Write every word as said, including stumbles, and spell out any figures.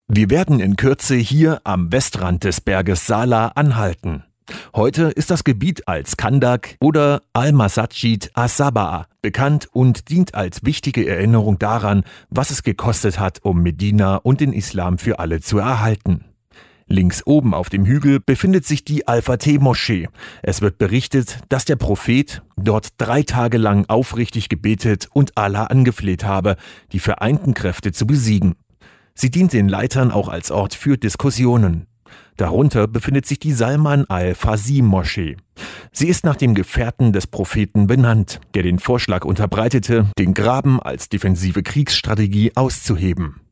Wir werden in Kürze hier am Westrand des Berges Sala anhalten. Heute ist das Gebiet als Kandak oder Al-Masajid as-Sab'a bekannt und dient als wichtige Erinnerung daran, was es gekostet hat, um Medina und den Islam für alle zu erhalten. Links oben auf dem Hügel befindet sich die Al-Fateh-Moschee. Es wird berichtet, dass der Prophet dort drei Tage lang aufrichtig gebetet und Allah angefleht habe, die vereinten Kräfte zu besiegen. Sie dient den Leitern auch als Ort für Diskussionen. Darunter befindet sich die Salman al-Farsi-Moschee. Sie ist nach dem Gefährten des Propheten benannt, der den Vorschlag unterbreitete, den Graben als defensive Kriegsstrategie auszuheben.